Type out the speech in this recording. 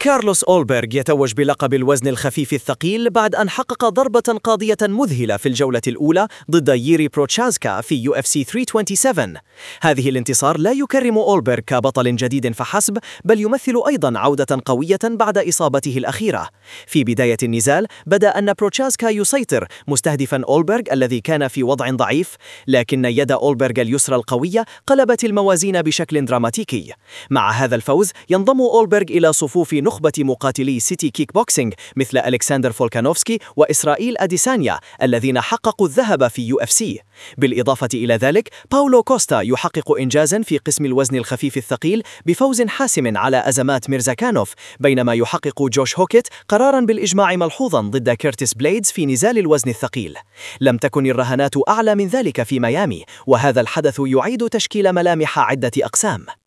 كارلوس أولبرغ يتوج بلقب الوزن الخفيف الثقيل بعد أن حقق ضربة قاضية مذهلة في الجولة الأولى ضد ييري بروتشازكا في UFC 327. هذه الانتصار لا يكرم أولبرغ كبطل جديد فحسب، بل يمثل أيضا عودة قوية بعد إصابته الأخيرة. في بداية النزال بدأ أن بروتشازكا يسيطر، مستهدفا أولبرغ الذي كان في وضع ضعيف، لكن يد أولبرغ اليسرى القوية قلبت الموازين بشكل دراماتيكي. مع هذا الفوز ينضم أولبرغ إلى صفوف نخبة مقاتلي سيتي كيك بوكسينج مثل ألكسندر فولكانوفسكي وإسرائيل أديسانيا الذين حققوا الذهب في UFC. بالإضافة إلى ذلك باولو كوستا يحقق إنجازا في قسم الوزن الخفيف الثقيل بفوز حاسم على أزمات ميرزاكانوف، بينما يحقق جوش هوكيت قرارا بالإجماع ملحوظا ضد كيرتيس بليدز في نزال الوزن الثقيل. لم تكن الرهانات أعلى من ذلك في ميامي، وهذا الحدث يعيد تشكيل ملامح عدة أقسام.